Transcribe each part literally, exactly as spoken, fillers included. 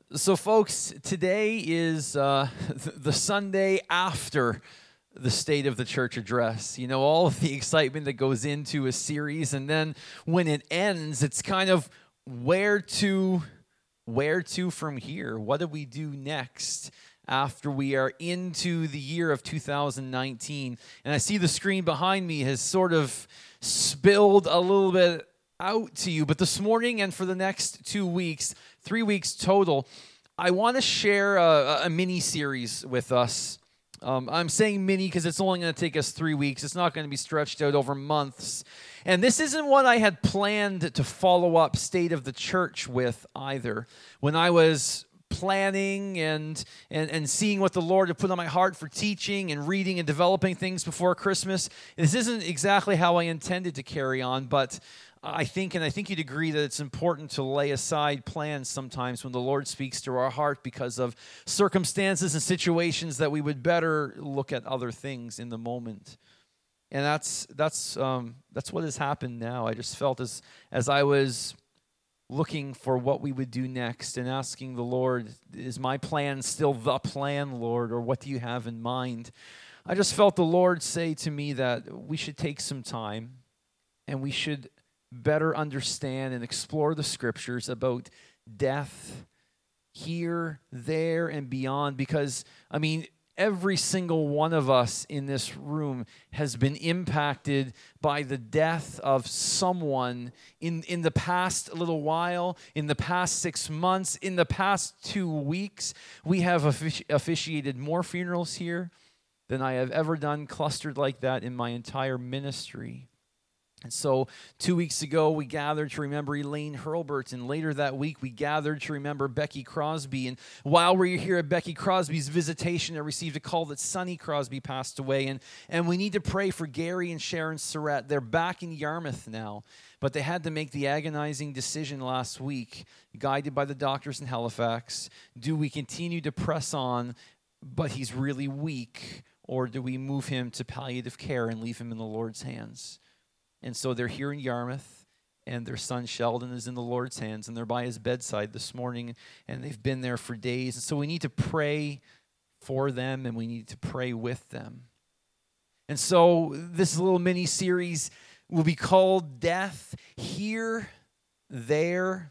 So, folks, today is uh, the Sunday after the State of the Church address. You know, all of the excitement that goes into a series, and then when it ends, it's kind of where to, where to from here? What do we do next after we are into the year of two thousand nineteen? And I see the screen behind me has sort of spilled a little bit out to you, but this morning and for the next two weeks, three weeks total, I want to share a, a mini series with us. Um, I'm saying mini because it's only going to take us three weeks. It's not going to be stretched out over months. And this isn't what I had planned to follow up State of the Church with either. When I was planning and, and and seeing what the Lord had put on my heart for teaching and reading and developing things before Christmas, this isn't exactly how I intended to carry on, but I think, and I think you'd agree that it's important to lay aside plans sometimes when the Lord speaks to our heart because of circumstances and situations that we would better look at other things in the moment. And that's that's um, that's what has happened now. I just felt as as I was looking for what we would do next and asking the Lord, is my plan still the plan, Lord, or what do you have in mind? I just felt the Lord say to me that we should take some time and we should better understand and explore the scriptures about death here, there, and beyond. Because, I mean, every single one of us in this room has been impacted by the death of someone in, in the past little while, in the past six months, in the past two weeks. We have offici- officiated more funerals here than I have ever done clustered like that in my entire ministry. And so two weeks ago, we gathered to remember Elaine Hurlbert, and later that week, we gathered to remember Becky Crosby. And while we were here at Becky Crosby's visitation, I received a call that Sonny Crosby passed away, and, and we need to pray for Gary and Sharon Surratt. They're back in Yarmouth now, but they had to make the agonizing decision last week, guided by the doctors in Halifax. Do we continue to press on, but he's really weak, or do we move him to palliative care and leave him in the Lord's hands? And so they're here in Yarmouth, and their son Sheldon is in the Lord's hands, and they're by his bedside this morning, and they've been there for days. And so we need to pray for them, and we need to pray with them. And so this little mini-series will be called Death Here, There,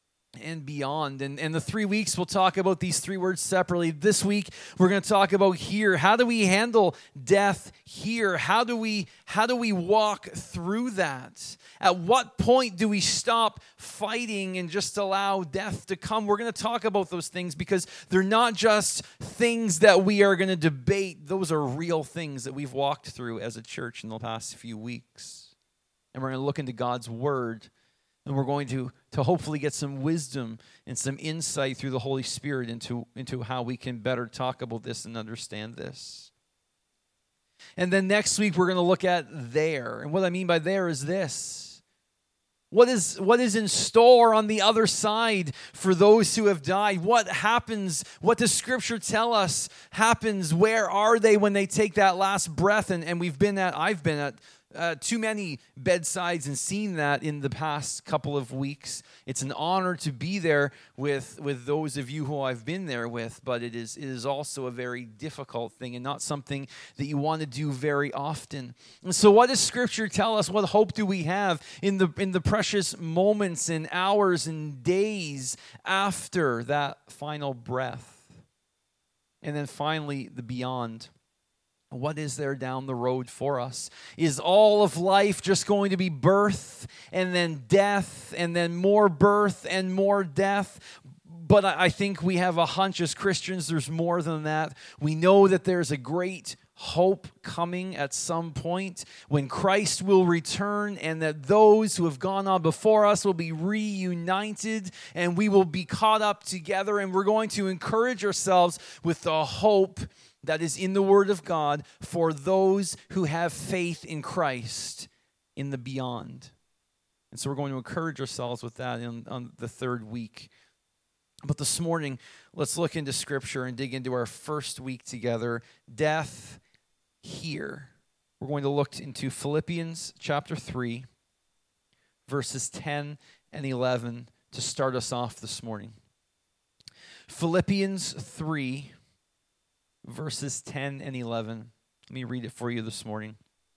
and Beyond. And, and the three weeks, we'll talk about these three words separately. This week, we're going to talk about here. How do we handle death here? How do we, how do we walk through that? At what point do we stop fighting and just allow death to come? We're going to talk about those things because they're not just things that we are going to debate. Those are real things that we've walked through as a church in the past few weeks. And we're going to look into God's Word. And we're going to, to hopefully get some wisdom and some insight through the Holy Spirit into, into how we can better talk about this and understand this. And then next week, we're going to look at there. And what I mean by there is this. What is, what is in store on the other side for those who have died? What happens? What does Scripture tell us happens? Where are they when they take that last breath? And, and we've been at, I've been at, Uh, too many bedsides and seen that in the past couple of weeks. It's an honor to be there with, with those of you who I've been there with, but it is it is also a very difficult thing and not something that you want to do very often. And so what does Scripture tell us? What hope do we have in the in the precious moments and hours and days after that final breath? And then finally, the beyond. What is there down the road for us? Is all of life just going to be birth and then death and then more birth and more death? But I think we have a hunch as Christians there's more than that. We know that there's a great hope coming at some point when Christ will return, and that those who have gone on before us will be reunited and we will be caught up together, and we're going to encourage ourselves with the hope that is in the Word of God for those who have faith in Christ in the beyond. And so we're going to encourage ourselves with that in, on the third week. But this morning, let's look into Scripture and dig into our first week together, death here. We're going to look into Philippians chapter three, verses ten and eleven to start us off this morning. Philippians three, verses ten and eleven. Let me read it for you this morning.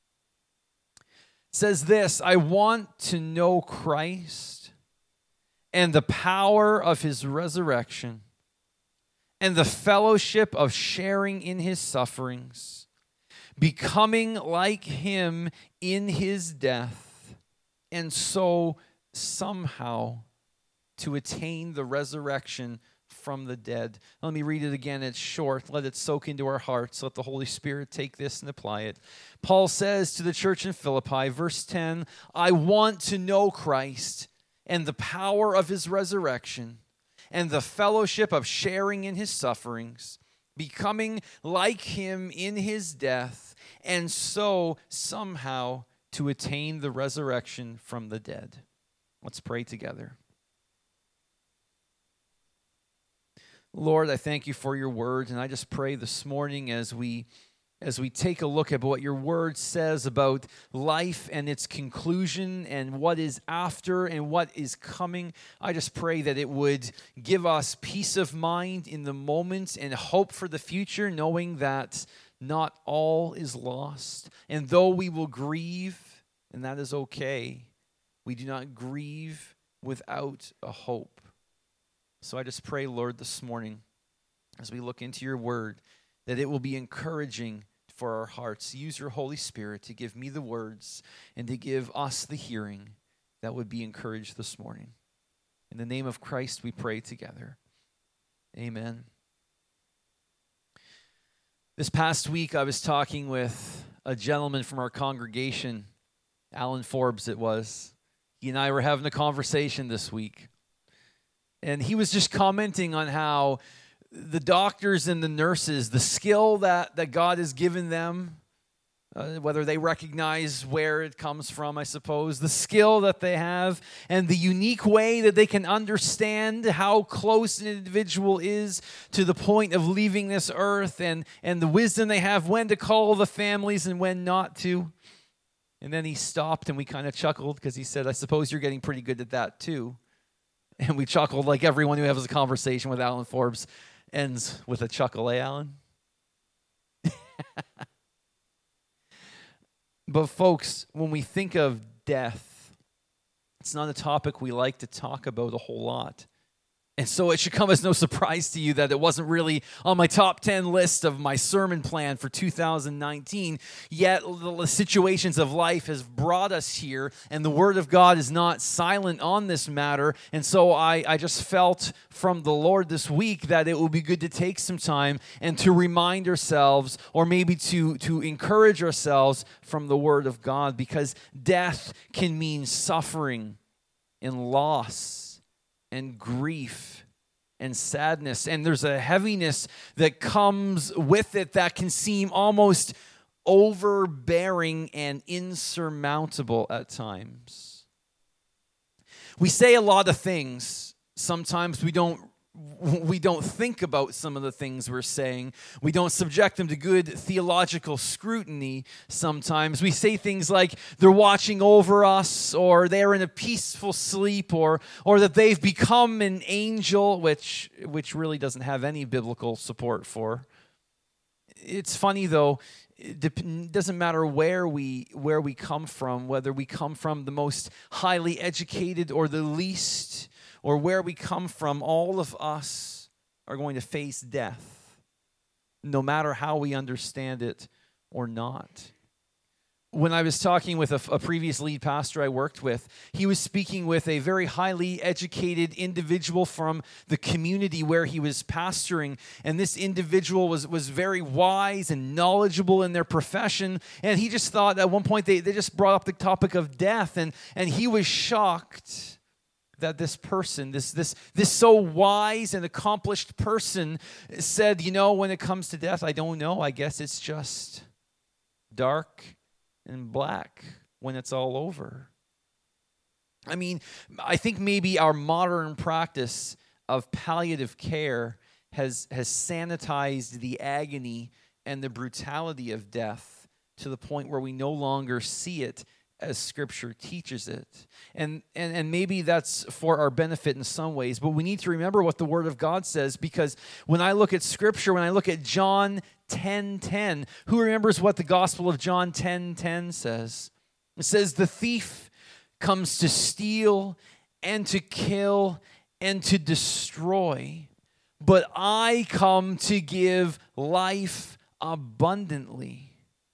It says this, I want to know Christ and the power of his resurrection and the fellowship of sharing in his sufferings, becoming like him in his death, and so somehow to attain the resurrection from the dead. Let me read it again. It's short. Let it soak into our hearts. Let the Holy Spirit take this and apply it. Paul says to the church in Philippi, verse ten, I want to know Christ and the power of his resurrection and the fellowship of sharing in his sufferings, becoming like him in his death, and so somehow to attain the resurrection from the dead. Let's pray together. Lord, I thank you for your word, and I just pray this morning as we as we take a look at what your word says about life and its conclusion and what is after and what is coming, I just pray that it would give us peace of mind in the moment and hope for the future, knowing that not all is lost. And though we will grieve, and that is okay, we do not grieve without a hope. So I just pray, Lord, this morning, as we look into your word, that it will be encouraging for our hearts. Use your Holy Spirit to give me the words and to give us the hearing that would be encouraged this morning. In the name of Christ, we pray together. Amen. This past week, I was talking with a gentleman from our congregation, Alan Forbes it was. He and I were having a conversation this week. And he was just commenting on how the doctors and the nurses, the skill that, that God has given them, uh, whether they recognize where it comes from, I suppose, the skill that they have, and the unique way that they can understand how close an individual is to the point of leaving this earth, and, and the wisdom they have when to call the families and when not to. And then he stopped and we kind of chuckled because he said, I suppose you're getting pretty good at that too. And we chuckled like everyone who has a conversation with Alan Forbes ends with a chuckle, eh, Alan? But folks, when we think of death, it's not a topic we like to talk about a whole lot. And so it should come as no surprise to you that it wasn't really on my top ten list of my sermon plan for two thousand nineteen. Yet the situations of life has brought us here, and the Word of God is not silent on this matter. And so I, I just felt from the Lord this week that it would be good to take some time and to remind ourselves, or maybe to, to encourage ourselves from the Word of God, because death can mean suffering and loss and grief and sadness. And there's a heaviness that comes with it that can seem almost overbearing and insurmountable at times. We say a lot of things. Sometimes we don't we don't think about some of the things we're saying. We don't subject them to good theological scrutiny sometimes. We say things like they're watching over us, or they're in a peaceful sleep, or or that they've become an angel, which which really doesn't have any biblical support for. It's funny though, it doesn't matter where we where we come from, whether we come from the most highly educated or the least, or where we come from, all of us are going to face death, no matter how we understand it or not. When I was talking with a, a previous lead pastor I worked with, he was speaking with a very highly educated individual from the community where he was pastoring, and this individual was, was very wise and knowledgeable in their profession, and he just thought at one point they, they just brought up the topic of death, and, and he was shocked that this person, this this this so wise and accomplished person said, you know, when it comes to death, I don't know. I guess it's just dark and black when it's all over. I mean, I think maybe our modern practice of palliative care has has sanitized the agony and the brutality of death to the point where we no longer see it as Scripture teaches it. And, and, and maybe that's for our benefit in some ways, but we need to remember what the Word of God says, because when I look at Scripture, when I look at John ten ten, who remembers what the Gospel of John ten ten says? It says, the thief comes to steal and to kill and to destroy, but I come to give life abundantly.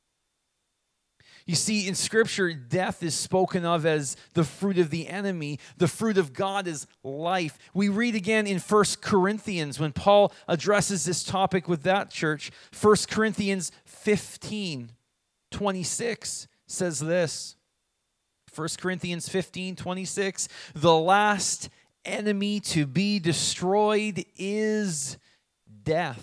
You see, in Scripture, death is spoken of as the fruit of the enemy. The fruit of God is life. We read again in First Corinthians when Paul addresses this topic with that church. First Corinthians fifteen twenty-six says this. First Corinthians fifteen twenty-six, the last enemy to be destroyed is death.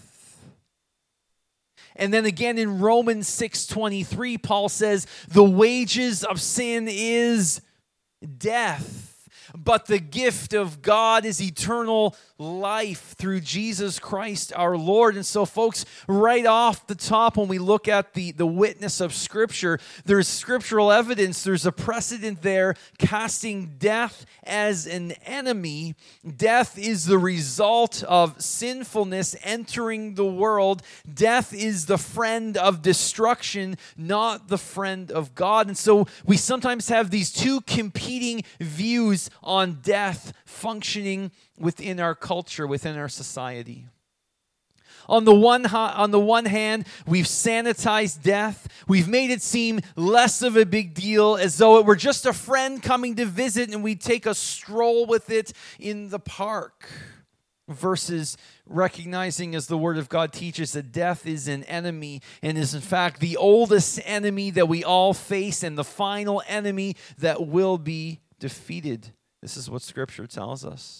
And then again in Romans six twenty-three, Paul says, the wages of sin is death, but the gift of God is eternal life through Jesus Christ our Lord. And so, folks, right off the top, when we look at the, the witness of Scripture, there's scriptural evidence, there's a precedent there casting death as an enemy. Death is the result of sinfulness entering the world. Death is the friend of destruction, not the friend of God. And so we sometimes have these two competing views on death functioning within our culture, within our society. On the one ha- on the one hand, we've sanitized death. We've made it seem less of a big deal, as though it were just a friend coming to visit and we take a stroll with it in the park. Versus recognizing, as the Word of God teaches, that death is an enemy and is in fact the oldest enemy that we all face and the final enemy that will be defeated. This is what Scripture tells us.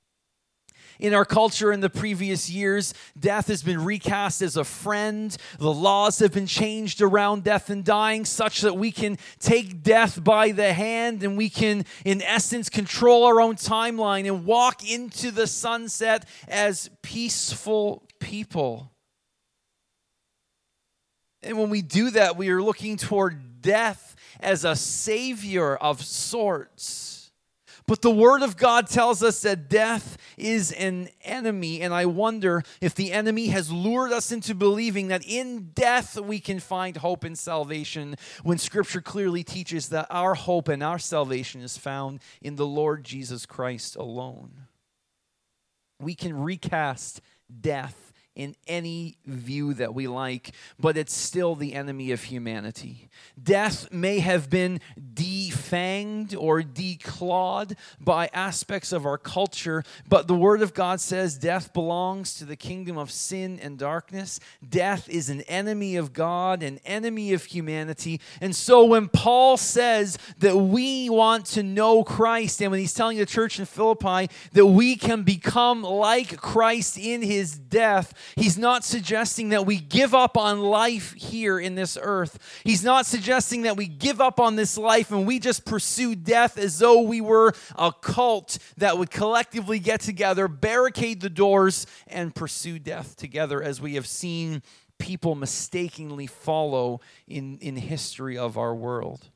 In our culture in the previous years, death has been recast as a friend. The laws have been changed around death and dying such that we can take death by the hand and we can, in essence, control our own timeline and walk into the sunset as peaceful people. And when we do that, we are looking toward death as a savior of sorts. But the Word of God tells us that death is an enemy, and I wonder if the enemy has lured us into believing that in death we can find hope and salvation, when Scripture clearly teaches that our hope and our salvation is found in the Lord Jesus Christ alone. We can recast death in any view that we like, but it's still the enemy of humanity. Death may have been defanged or declawed by aspects of our culture, but the Word of God says death belongs to the kingdom of sin and darkness. Death is an enemy of God, an enemy of humanity. And so when Paul says that we want to know Christ, and when he's telling the church in Philippi that we can become like Christ in his death, he's not suggesting that we give up on life here in this earth. He's not suggesting that we give up on this life and we just pursue death as though we were a cult that would collectively get together, barricade the doors, and pursue death together, as we have seen people mistakenly follow in, in history of our world.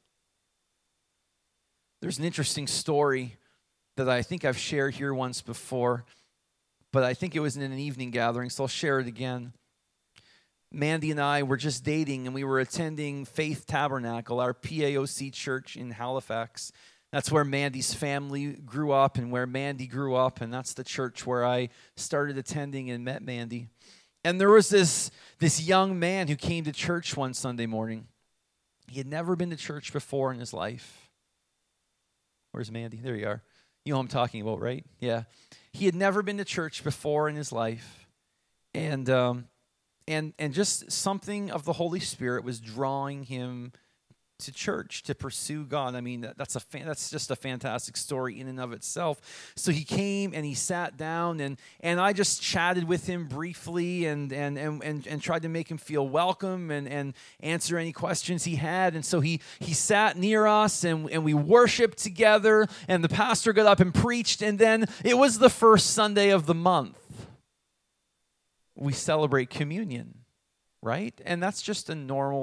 There's an interesting story that I think I've shared here once before, but I think it was in an evening gathering, so I'll share it again. Mandy and I were just dating, and we were attending Faith Tabernacle, our P A O C church in Halifax. That's where Mandy's family grew up and where Mandy grew up, and that's the church where I started attending and met Mandy. And there was this, this young man who came to church one Sunday morning. He had never been to church before in his life. Where's Mandy? There you are. You know what I'm talking about, right? Yeah. He had never been to church before in his life. And um, and and just something of the Holy Spirit was drawing him to church to pursue God. I mean, that, that's a fan, that's just a fantastic story in and of itself. So he came and he sat down, and and I just chatted with him briefly and and and and, and tried to make him feel welcome and and answer any questions he had. And so he he sat near us, and and we worshiped together, and the pastor got up and preached, and then it was the first Sunday of the month. We celebrate communion, right? And that's just a normal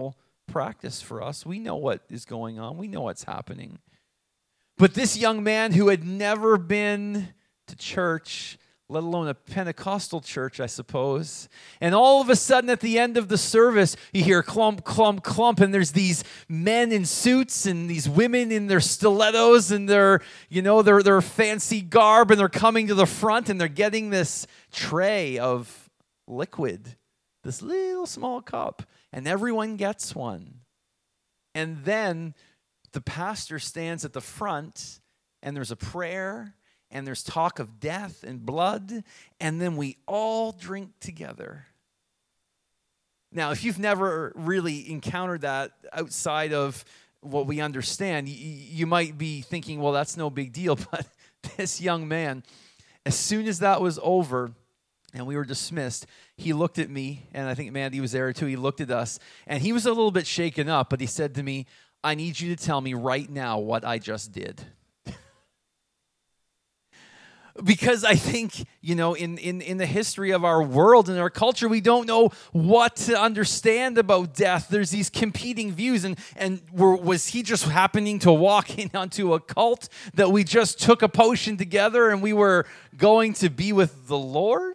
practice for us. We know what is going on. We know what's happening. But this young man who had never been to church, let alone a Pentecostal church, I suppose. And all of a sudden at the end of the service, you hear clump, clump, clump, and there's these men in suits and these women in their stilettos and their, you know, their, their fancy garb, and they're coming to the front and they're getting this tray of liquid, this little small cup, and everyone gets one. And then the pastor stands at the front and there's a prayer, and there's talk of death and blood, and then we all drink together. Now, if you've never really encountered that outside of what we understand, you, you might be thinking, well, that's no big deal. But this young man, as soon as that was over and we were dismissed, he looked at me, and I think Mandy was there too. He looked at us, and he was a little bit shaken up, but he said to me, I need you to tell me right now what I just did. Because I think, you know, in, in, in the history of our world and our culture, we don't know what to understand about death. There's these competing views. And, and were, was he just happening to walk in onto a cult that we just took a potion together and we were going to be with the Lord?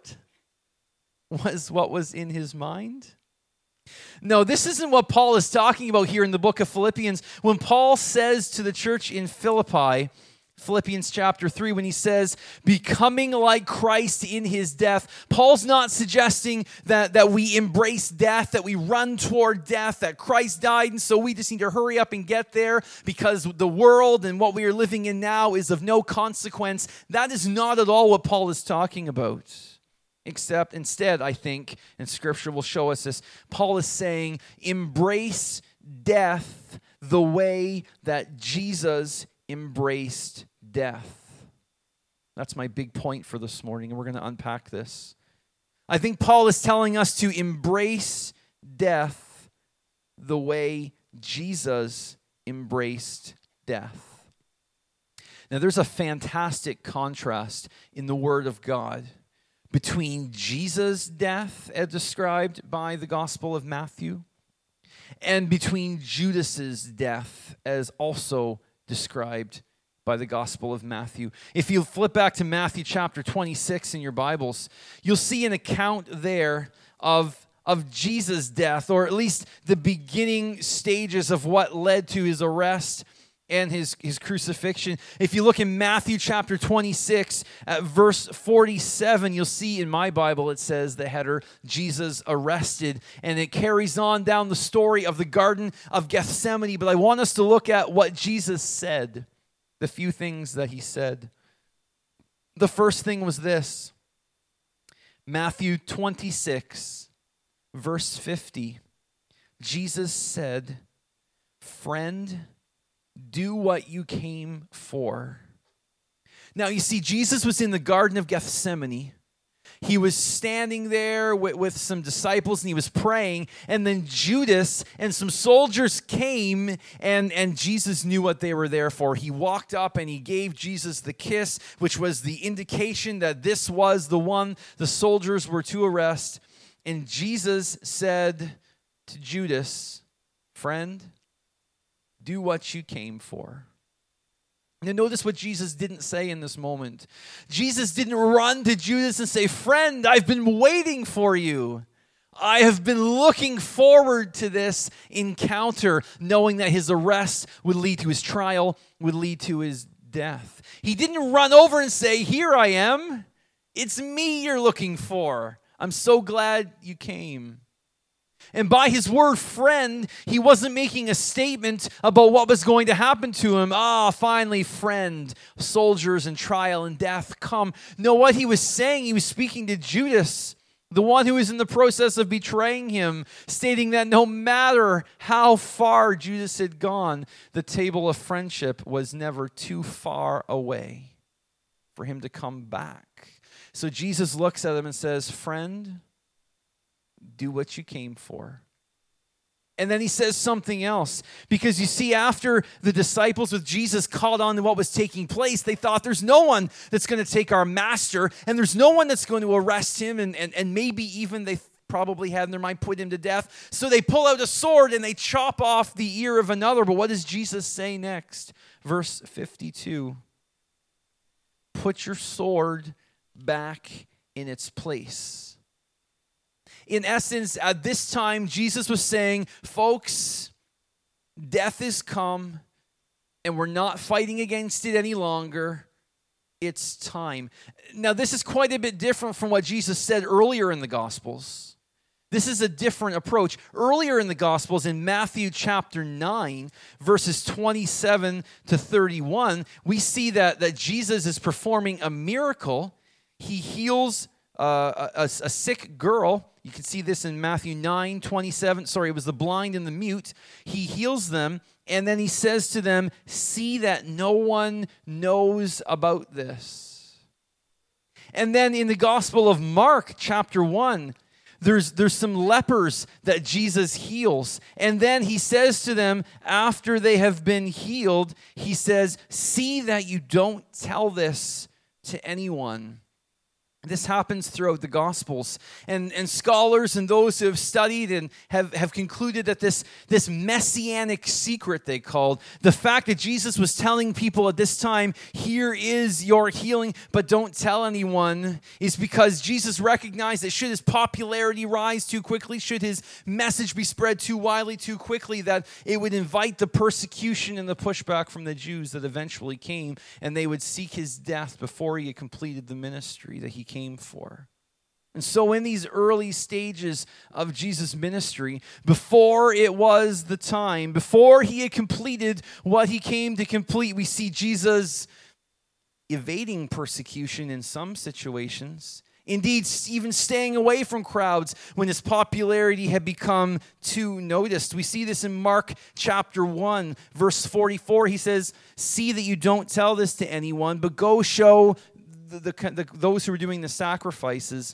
Was what was in his mind? No, this isn't what Paul is talking about here in the book of Philippians. When Paul says to the church in Philippi, Philippians chapter three, when he says, becoming like Christ in his death, Paul's not suggesting that, that we embrace death, that we run toward death, that Christ died, and so we just need to hurry up and get there because the world and what we are living in now is of no consequence. That is not at all what Paul is talking about. Except instead, I think, and Scripture will show us this, Paul is saying, embrace death the way that Jesus embraced death. That's my big point for this morning, and we're going to unpack this. I think Paul is telling us to embrace death the way Jesus embraced death. Now, there's a fantastic contrast in the Word of God between Jesus' death as described by the Gospel of Matthew and between Judas's death as also described by the Gospel of Matthew. If you flip back to Matthew chapter twenty-six in your Bibles, you'll see an account there of, of Jesus' death, or at least the beginning stages of what led to his arrest and his, his crucifixion. If you look in Matthew chapter twenty-six at verse forty-seven, you'll see in my Bible it says the header, Jesus arrested, and it carries on down the story of the Garden of Gethsemane. But I want us to look at what Jesus said, the few things that he said. The first thing was this, Matthew twenty-six, verse fifty. Jesus said, "Friend, do what you came for." Now, you see, Jesus was in the Garden of Gethsemane. He was standing there with, with some disciples, and he was praying. And then Judas and some soldiers came, and, and Jesus knew what they were there for. He walked up and he gave Jesus the kiss, which was the indication that this was the one the soldiers were to arrest. And Jesus said to Judas, "Friend, do what you came for." Now notice what Jesus didn't say in this moment. Jesus didn't run to Judas and say, "Friend, I've been waiting for you. I have been looking forward to this encounter," knowing that his arrest would lead to his trial, would lead to his death. He didn't run over and say, "Here I am. It's me you're looking for. I'm so glad you came." And by his word, friend, he wasn't making a statement about what was going to happen to him. Ah, finally, friend, soldiers and trial and death come. No, what he was saying, he was speaking to Judas, the one who was in the process of betraying him, stating that no matter how far Judas had gone, the table of friendship was never too far away for him to come back. So Jesus looks at him and says, "Friend, do what you came for." And then he says something else. Because you see, after the disciples with Jesus caught on to what was taking place, they thought there's no one that's going to take our master, and there's no one that's going to arrest him, and, and, and maybe even they probably had in their mind, put him to death. So they pull out a sword and they chop off the ear of another. But what does Jesus say next? Verse fifty-two. Put your sword back in its place. In essence, at this time, Jesus was saying, folks, death is come, and we're not fighting against it any longer. It's time. Now, this is quite a bit different from what Jesus said earlier in the Gospels. This is a different approach. Earlier in the Gospels, in Matthew chapter nine, verses twenty-seven to thirty-one, we see that, that Jesus is performing a miracle. He heals uh, a, a sick girl. You can see this in Matthew nine, twenty-seven. Sorry, it was the blind and the mute. He heals them, and then he says to them, see that no one knows about this. And then in the Gospel of Mark, chapter one, there's, there's some lepers that Jesus heals. And then he says to them, after they have been healed, he says, see that you don't tell this to anyone. This happens throughout the Gospels. And, and scholars and those who have studied and have, have concluded that this, this messianic secret, they called, the fact that Jesus was telling people at this time, here is your healing, but don't tell anyone, is because Jesus recognized that should his popularity rise too quickly, should his message be spread too widely, too quickly, that it would invite the persecution and the pushback from the Jews that eventually came, and they would seek his death before he had completed the ministry that he came came for. And so in these early stages of Jesus' ministry, before it was the time, before he had completed what he came to complete, we see Jesus evading persecution in some situations. Indeed, even staying away from crowds when his popularity had become too noticed. We see this in Mark chapter one, verse forty-four. He says, see that you don't tell this to anyone, but go show The, the, the, those who were doing the sacrifices.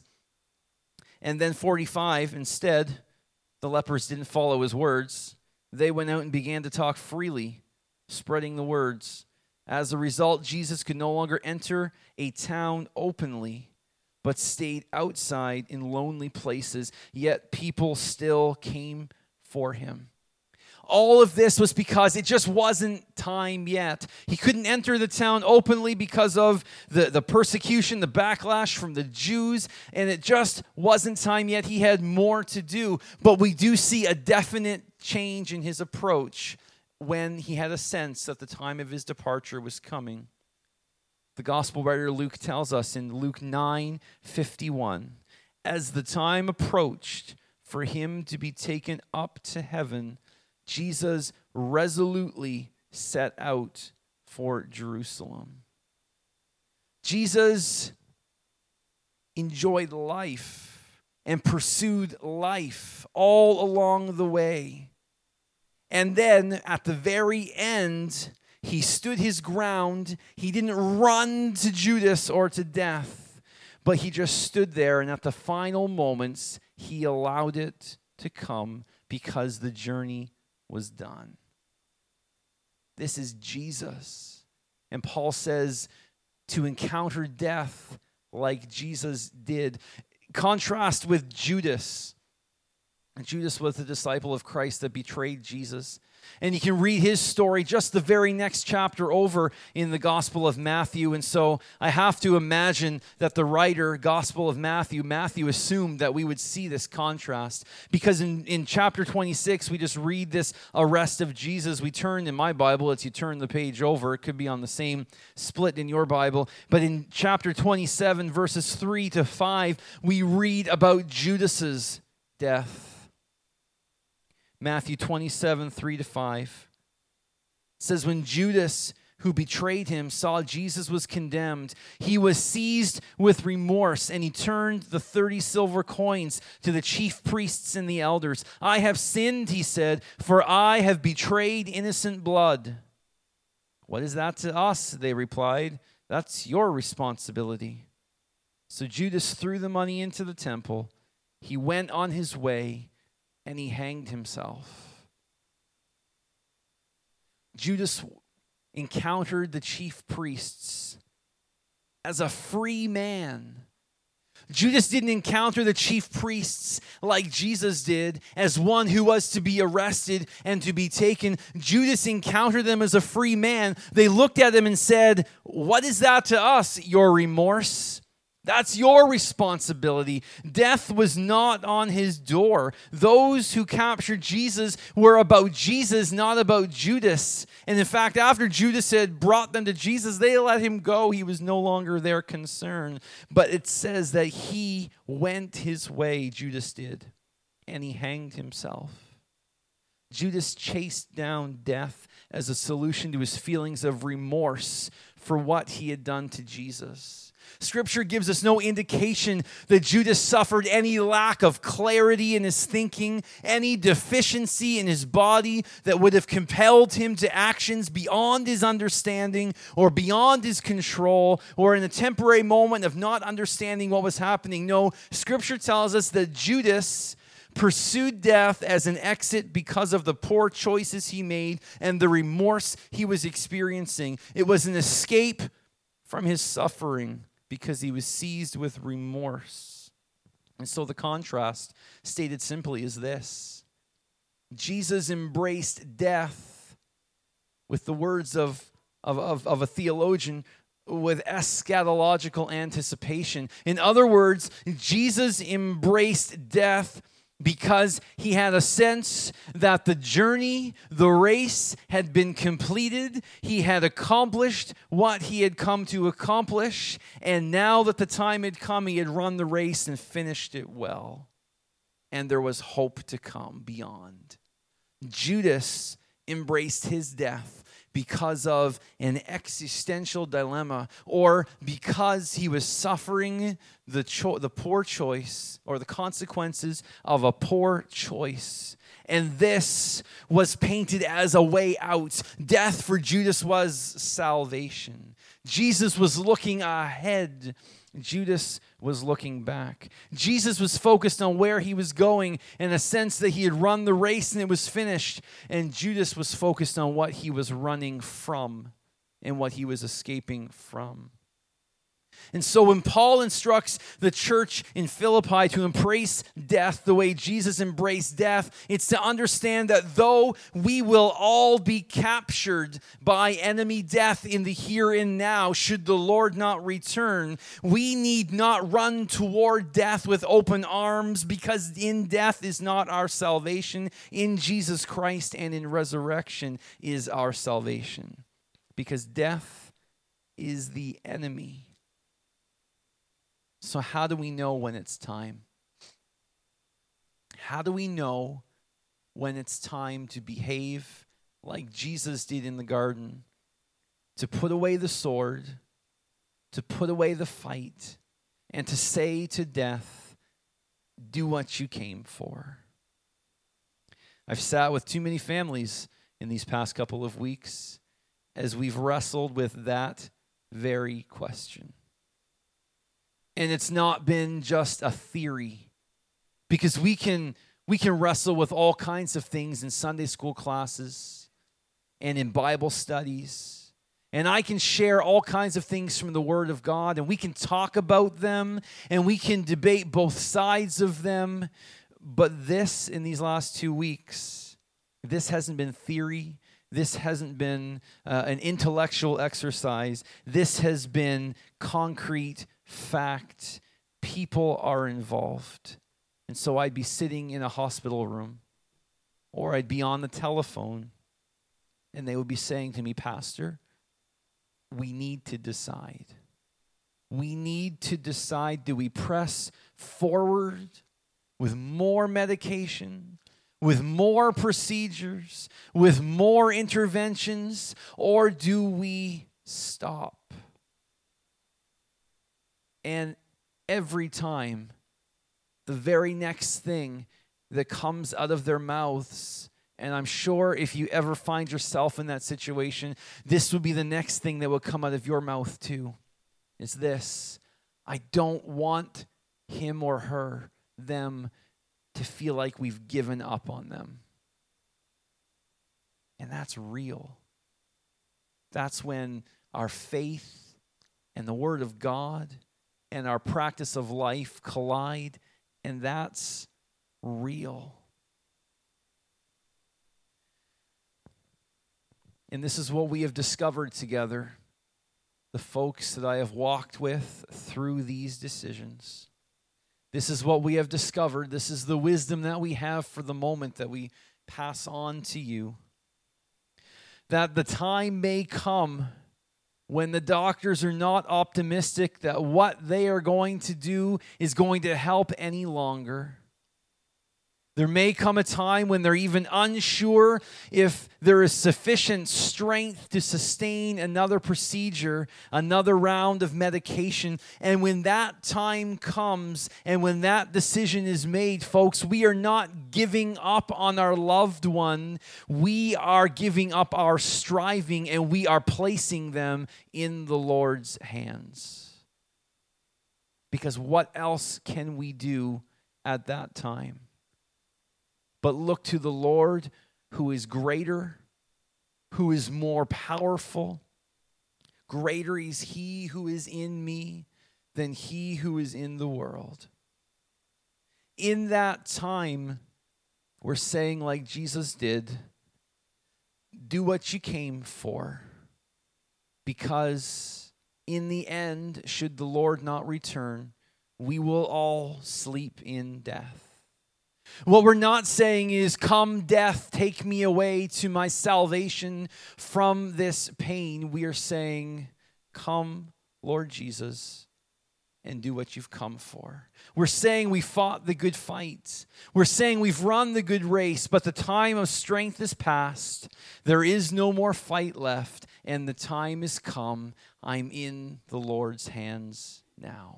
And then forty-five, instead, the lepers didn't follow his words. They went out and began to talk freely, spreading the words. As a result, Jesus could no longer enter a town openly, but stayed outside in lonely places, yet people still came for him. All of this was because it just wasn't time yet. He couldn't enter the town openly because of the, the persecution, the backlash from the Jews, and it just wasn't time yet. He had more to do, but we do see a definite change in his approach when he had a sense that the time of his departure was coming. The gospel writer Luke tells us in Luke nine fifty-one, as the time approached for him to be taken up to heaven, Jesus resolutely set out for Jerusalem. Jesus enjoyed life and pursued life all along the way. And then at the very end, he stood his ground. He didn't run to Judas or to death, but he just stood there, and at the final moments, he allowed it to come because the journey was done. This is Jesus. And Paul says to encounter death like Jesus did. Contrast with Judas. Judas was the disciple of Christ that betrayed Jesus. And you can read his story just the very next chapter over in the Gospel of Matthew. And so I have to imagine that the writer, Gospel of Matthew, Matthew assumed that we would see this contrast. Because in, in chapter twenty-six, we just read this arrest of Jesus. We turn in my Bible, it's you turn the page over. It could be on the same split in your Bible. But in chapter twenty-seven, verses three to five, we read about Judas's death. Matthew twenty-seven, three to five. It says, when Judas, who betrayed him, saw Jesus was condemned, he was seized with remorse, and he turned the thirty silver coins to the chief priests and the elders. I have sinned, he said, for I have betrayed innocent blood. What is that to us? They replied. That's your responsibility. So Judas threw the money into the temple. He went on his way, and he hanged himself. Judas encountered the chief priests as a free man. Judas didn't encounter the chief priests like Jesus did as one who was to be arrested and to be taken. Judas encountered them as a free man. They looked at him and said, "What is that to us, your remorse? That's your responsibility." Death was not on his door. Those who captured Jesus were about Jesus, not about Judas. And in fact, after Judas had brought them to Jesus, they let him go. He was no longer their concern. But it says that he went his way, Judas did, and he hanged himself. Judas chased down death as a solution to his feelings of remorse for what he had done to Jesus. Scripture gives us no indication that Judas suffered any lack of clarity in his thinking, any deficiency in his body that would have compelled him to actions beyond his understanding or beyond his control, or in a temporary moment of not understanding what was happening. No, Scripture tells us that Judas pursued death as an exit because of the poor choices he made and the remorse he was experiencing. It was an escape from his suffering because he was seized with remorse. And so the contrast, stated simply, is this: Jesus embraced death with the words of, of, of, of a theologian, with eschatological anticipation. In other words, Jesus embraced death because he had a sense that the journey, the race, had been completed. He had accomplished what he had come to accomplish. And now that the time had come, he had run the race and finished it well. And there was hope to come beyond. Judas embraced his death because of an existential dilemma, or because he was suffering the cho- the poor choice, or the consequences of a poor choice. And this was painted as a way out. Death for Judas was salvation. Jesus was looking ahead. Judas was looking back. Jesus was focused on where he was going, in a sense that he had run the race and it was finished. And Judas was focused on what he was running from and what he was escaping from. And so when Paul instructs the church in Philippi to embrace death the way Jesus embraced death, it's to understand that though we will all be captured by enemy death in the here and now, should the Lord not return, we need not run toward death with open arms, because in death is not our salvation. In Jesus Christ and in resurrection is our salvation. Because death is the enemy. So how do we know when it's time? How do we know when it's time to behave like Jesus did in the garden? To put away the sword, to put away the fight, and to say to death, do what you came for. I've sat with too many families in these past couple of weeks as we've wrestled with that very question. And it's not been just a theory, because we can we can wrestle with all kinds of things in Sunday school classes and in Bible studies. And I can share all kinds of things from the Word of God, and we can talk about them, and we can debate both sides of them. But this, in these last two weeks, this hasn't been theory. This hasn't been uh, an intellectual exercise. This has been concrete fact. People are involved. And so I'd be sitting in a hospital room, or I'd be on the telephone, and they would be saying to me, Pastor, we need to decide. We need to decide, do we press forward with more medication, with more procedures, with more interventions, or do we stop? And every time, the very next thing that comes out of their mouths, and I'm sure if you ever find yourself in that situation, this would be the next thing that will come out of your mouth too, is this: I don't want him or her, them, to feel like we've given up on them. And that's real. That's when our faith and the Word of God and our practice of life collide, and that's real. And this is what we have discovered together, the folks that I have walked with through these decisions. This is what we have discovered. This is the wisdom that we have for the moment that we pass on to you. That the time may come when the doctors are not optimistic that what they are going to do is going to help any longer. There may come a time when they're even unsure if there is sufficient strength to sustain another procedure, another round of medication. And when that time comes and when that decision is made, folks, we are not giving up on our loved one. We are giving up our striving and we are placing them in the Lord's hands. Because what else can we do at that time? But look to the Lord who is greater, who is more powerful. Greater is he who is in me than he who is in the world. In that time, we're saying like Jesus did, do what you came for. Because in the end, should the Lord not return, we will all sleep in death. What we're not saying is, come death, take me away to my salvation from this pain. We are saying, come, Lord Jesus, and do what you've come for. We're saying we fought the good fight. We're saying we've run the good race, but the time of strength is past. There is no more fight left, and the time is come. I'm in the Lord's hands now.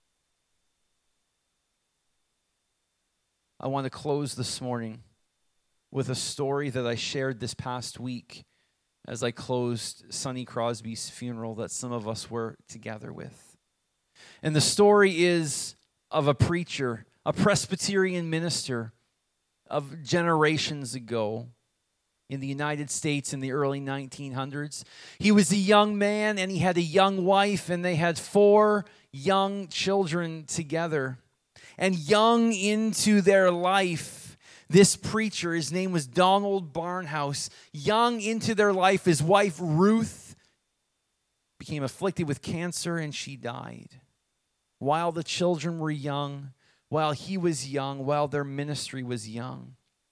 I want to close this morning with a story that I shared this past week as I closed Sonny Crosby's funeral that some of us were together with. And the story is of a preacher, a Presbyterian minister of generations ago in the United States in the early nineteen hundreds. He was a young man and he had a young wife and they had four young children together. And young into their life, this preacher, his name was Donald Barnhouse, young into their life, his wife Ruth became afflicted with cancer and she died. While the children were young, while he was young, while their ministry was young.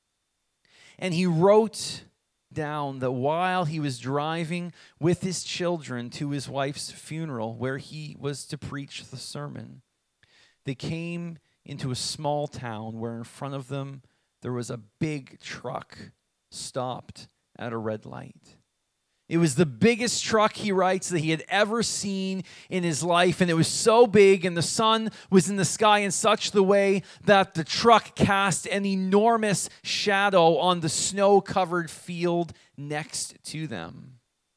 And he wrote down that while he was driving with his children to his wife's funeral, where he was to preach the sermon, they came into a small town where in front of them there was a big truck stopped at a red light. It was the biggest truck, he writes, that he had ever seen in his life, and it was so big, and the sun was in the sky in such the way that the truck cast an enormous shadow on the snow-covered field next to them.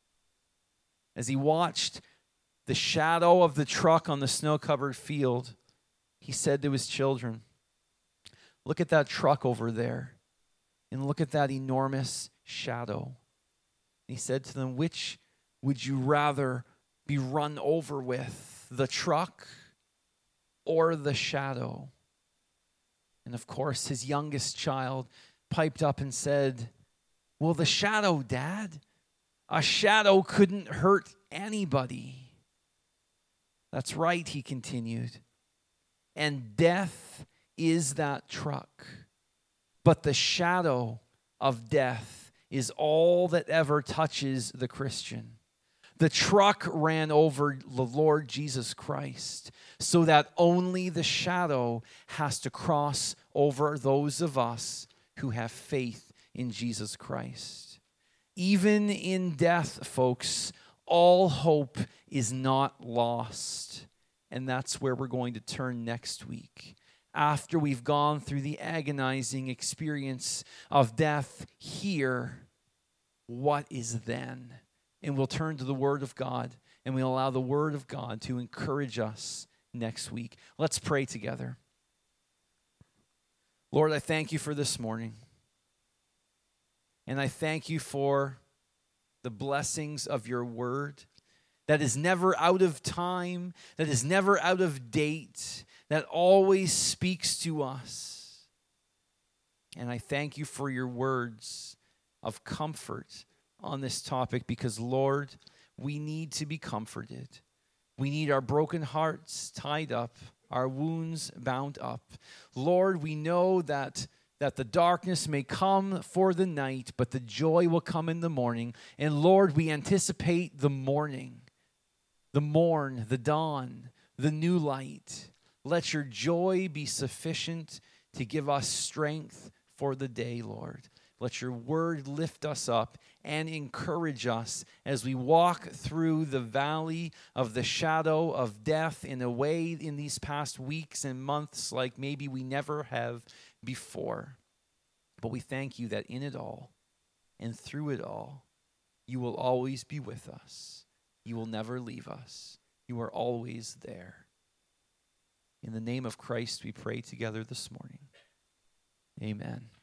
As he watched the shadow of the truck on the snow-covered field, he said to his children, look at that truck over there and look at that enormous shadow. And he said to them, which would you rather be run over with, the truck or the shadow? And of course, his youngest child piped up and said, well, the shadow, Dad. A shadow couldn't hurt anybody. That's right, he continued. And death is that truck. But the shadow of death is all that ever touches the Christian. The truck ran over the Lord Jesus Christ so that only the shadow has to cross over those of us who have faith in Jesus Christ. Even in death, folks, all hope is not lost. And that's where we're going to turn next week. After we've gone through the agonizing experience of death here, what is then? And we'll turn to the Word of God, and we'll allow the Word of God to encourage us next week. Let's pray together. Lord, I thank you for this morning. And I thank you for the blessings of your Word that is never out of time, that is never out of date, that always speaks to us. And I thank you for your words of comfort on this topic because, Lord, we need to be comforted. We need our broken hearts tied up, our wounds bound up. Lord, we know that, that the darkness may come for the night, but the joy will come in the morning. And Lord, we anticipate the morning, the morn, the dawn, the new light. Let your joy be sufficient to give us strength for the day, Lord. Let your word lift us up and encourage us as we walk through the valley of the shadow of death in a way in these past weeks and months like maybe we never have before. But we thank you that in it all and through it all, you will always be with us. You will never leave us. You are always there. In the name of Christ, we pray together this morning. Amen.